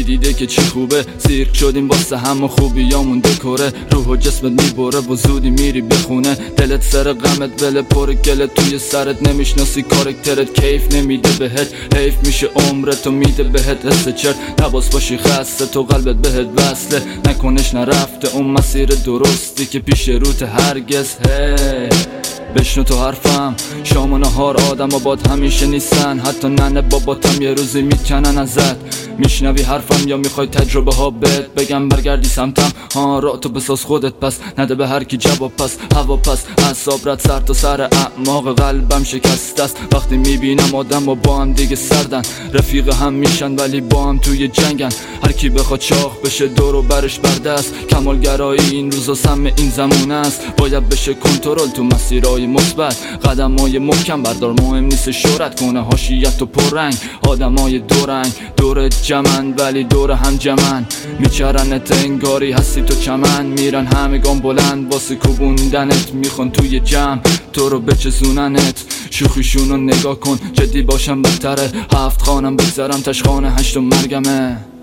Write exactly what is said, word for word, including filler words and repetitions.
دیده که چی خوبه، سیرک شدیم واسه هم و خوبیامون دکوره. روح و جسمت میبره و زودی میری بخونه، دلت سر غمت بله پر گلت توی سرت، نمیشناسی کارکترت کیف نمیده بهت، حیف میشه عمرتو میده بهت حس چرت. نباس باشی خسته تو قلبت بهت وصله، نکنش نرفته اون مسیر درستی که پیش روت هرگز. هی بشنو تو حرفم، شام و نهار آدم آباد همیشه نیستن، حتی ننه باباتم یه روزی میکنن ازت. میشنوی حرفم یا میخوای تجربه ها بهت بگم برگردی سمتم؟ ها را تو بساز خودت پس، نده به هر کی جواب پس، هوا پس، اعصاب رد سر تا سر اعماق قلبم شکسته است وقتی میبینم آدم و با هم دیگه سردن، رفیق هم میشن ولی با هم توی جنگن، هر کی بخواد شاخ بشه دور و برش بردست. کمالگرایی این روزا سم این زمونه است، باید بشه کنترل تو مسیرهای مثبت، قدمای محکم بردار، مهم نیست شهرت کنه حاشیت و پررنگ، آدمای دو رنگ دور جمن ولی دور هم جمن، میچرنت انگاری هستی تو چمن، میرن همگان بلند واسه کوبوندنت، میخوان توی جمع تو رو بچسوننت. شوخیشونو نگاه کن جدی باشم بهتره، هفت خانم بگذرم تشخانه هشتم مرگمه.